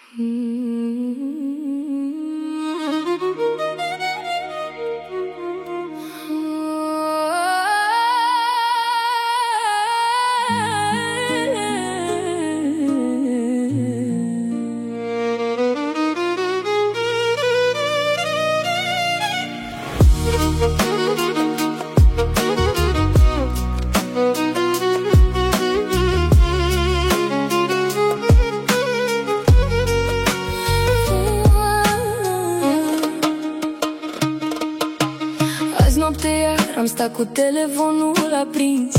Azi noapte iar am stat cu telefonul aprins,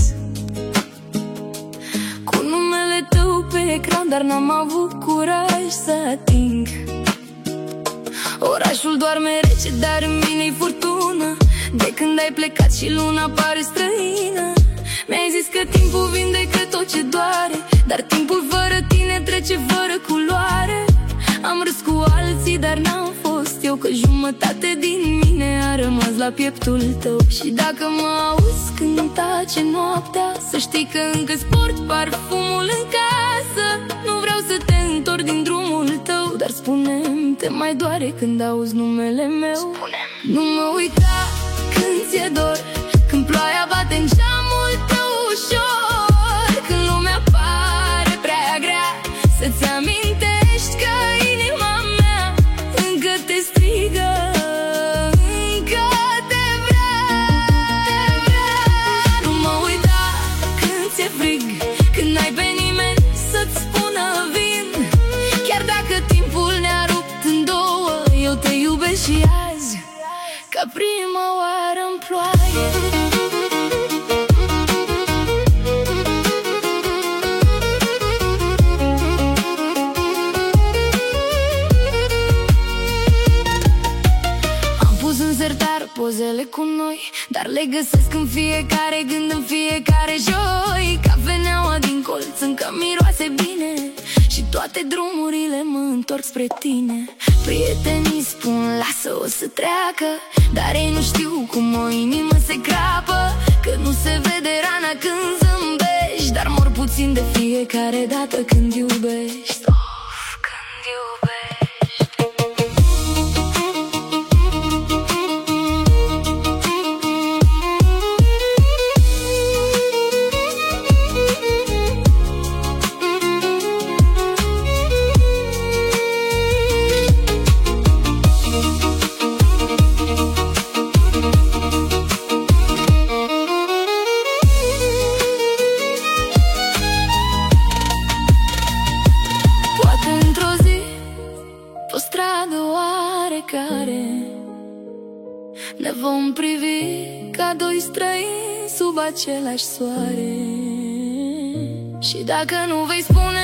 cu numele tău pe ecran, dar n-am avut curaj să ating. Orașul doarme rece, dar în mine-i furtună. De când ai plecat și luna pare străină. Mi-ai zis că timpul vindecă tot ce doare, dar timpul fără tine trece fără culoare. Am râs cu alții, dar n-am fost eu, că jumătate din mine a rămas la pieptul tău. Și dacă mă auzi când îmi tace noaptea, să știi că încă-ți port parfumul în casă. Nu vreau să te întorc din drumul tău, dar spune-mi, te mai doare când auzi numele meu? Nu mă uita când ți-e dor, când ploaia bate în geamul tău ușor, când lumea pare prea grea, să-ți amintești că inima mea încă te strigă, încă te vrea, te vrea. Nu mă uita când ți-e frig, când n-ai pe nimeni să-ți spună vin. Chiar dacă timpul ne-a rupt în două, eu te iubesc și azi, ca prima oară în ploaie. Am pus în sertar pozele cu noi, dar le găsesc în fiecare gând, în fiecare joi. Cafeneaua din colț încă miroase bine și toate drumurile mă întorc spre tine. Prietenii spun lasă-o să treacă, dar ei nu știu cum o inimă se crapă, că nu se vede rana când zâmbești, dar mor puțin de fiecare dată când iubești. Când iubești. Pe stradă oarecare ne vom privi ca doi străini sub același soare. Și dacă nu vei spune